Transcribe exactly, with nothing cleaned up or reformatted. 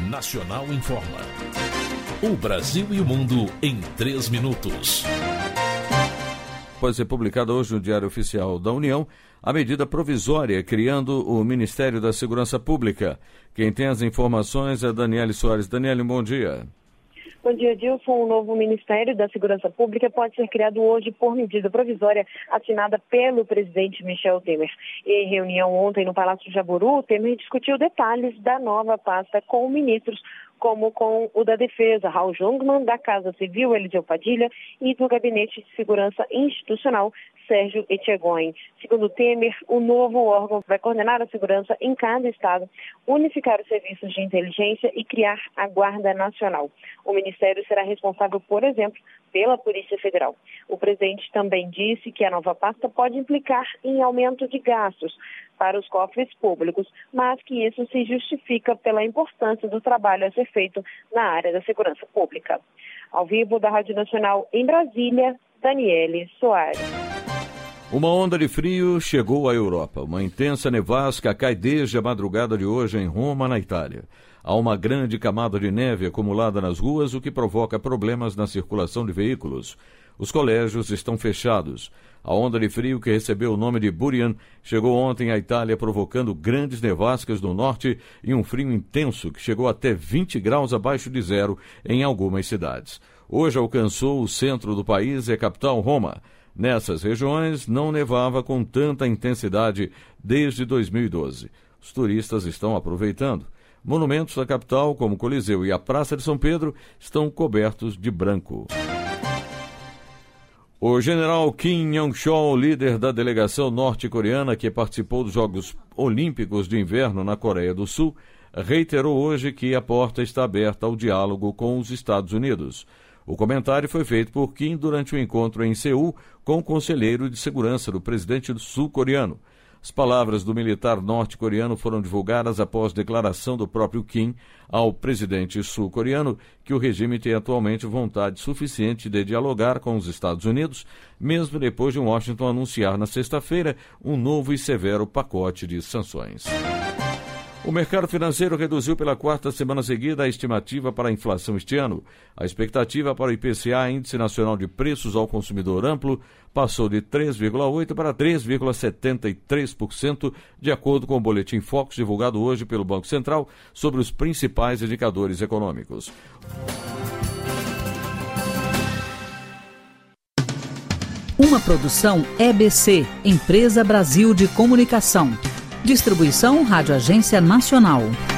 Nacional Informa. O Brasil e o mundo em três minutos. Pode ser publicada hoje no Diário Oficial da União a medida provisória criando o Ministério da Segurança Pública. Quem tem as informações é Daniele Soares. Daniele, bom dia. Bom dia, Dilson. O novo Ministério da Segurança Pública pode ser criado hoje por medida provisória assinada pelo presidente Michel Temer. Em reunião ontem no Palácio Jaburu, Temer discutiu detalhes da nova pasta com ministros, como com o da Defesa, Raul Jungmann, da Casa Civil, Eliseu Padilha, e do Gabinete de Segurança Institucional, Sérgio Etchegóin. Segundo Temer, o novo órgão vai coordenar a segurança em cada estado, unificar os serviços de inteligência e criar a Guarda Nacional. O Ministério será responsável, por exemplo, pela Polícia Federal. O presidente também disse que a nova pasta pode implicar em aumento de gastos para os cofres públicos, mas que isso se justifica pela importância do trabalho a ser feito na área da segurança pública. Ao vivo da Rádio Nacional em Brasília, Daniele Soares. Uma onda de frio chegou à Europa. Uma intensa nevasca cai desde a madrugada de hoje em Roma, na Itália. Há uma grande camada de neve acumulada nas ruas, o que provoca problemas na circulação de veículos. Os colégios estão fechados. A onda de frio, que recebeu o nome de Burian, chegou ontem à Itália, provocando grandes nevascas no norte e um frio intenso que chegou até vinte graus abaixo de zero em algumas cidades. Hoje alcançou o centro do país e a capital, Roma. Nessas regiões não nevava com tanta intensidade desde dois mil e doze. Os turistas estão aproveitando. Monumentos da capital, como o Coliseu e a Praça de São Pedro, estão cobertos de branco. O general Kim Yong-chol, líder da delegação norte-coreana que participou dos Jogos Olímpicos de Inverno na Coreia do Sul, reiterou hoje que a porta está aberta ao diálogo com os Estados Unidos. O comentário foi feito por Kim durante o encontro em Seul com o conselheiro de segurança do presidente sul-coreano. As palavras do militar norte-coreano foram divulgadas após declaração do próprio Kim ao presidente sul-coreano que o regime tem atualmente vontade suficiente de dialogar com os Estados Unidos, mesmo depois de Washington anunciar na sexta-feira um novo e severo pacote de sanções. O mercado financeiro reduziu pela quarta semana seguida a estimativa para a inflação este ano. A expectativa para o I P C A, Índice Nacional de Preços ao Consumidor Amplo, passou de três vírgula oito por cento para três vírgula setenta e três por cento, de acordo com o boletim Focus divulgado hoje pelo Banco Central sobre os principais indicadores econômicos. Uma produção E B C, Empresa Brasil de Comunicação. Distribuição Rádio Agência Nacional.